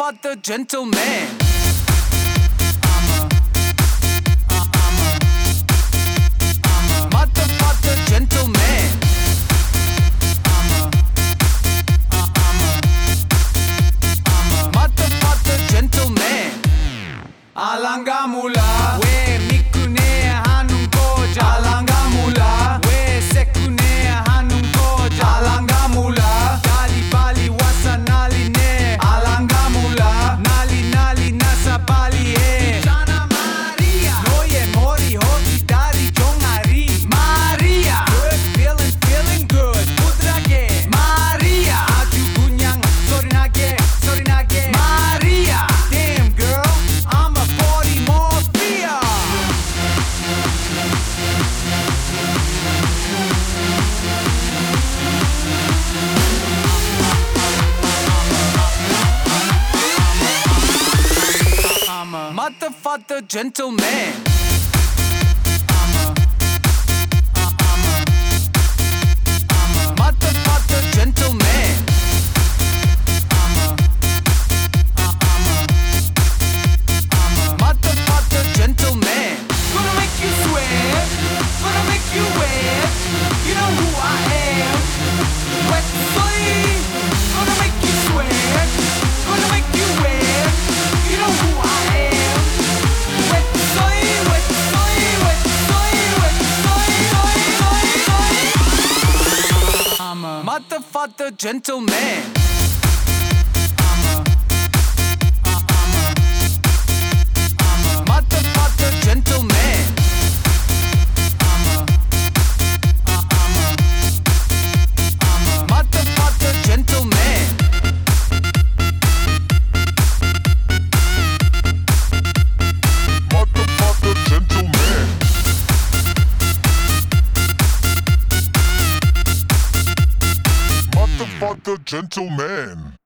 Motherfucker gentleman. Motherfucker gentleman. Motherfucker gentleman. Alanga mula we mikune hanung koja. Alanga mula we sekune hanung koja. Alanga mula dali bali wasa nali ne. Alanga mula nali nali nasa bali e. Jana Maria noye mori hoti dari jongari. Maria good feeling good. Pudrage Maria aju gunyang sorinage Maria damn girl I'm a 40 Morphia. I'm a motherfucker gentleman. Motherfucker gentleman. Motherfucker gentleman. Gonna make you sweat, gonna make you wet. You know who I am. Wet boy. Gonna make you sweat, gonna make you wet. You know who I am. Wet boy, wet boy, wet boy, wet boy, I'm a motherfucker gentleman. Motherfucker gentleman. Motherfucker gentleman. Motherfucker gentleman. Motherfucker gentleman.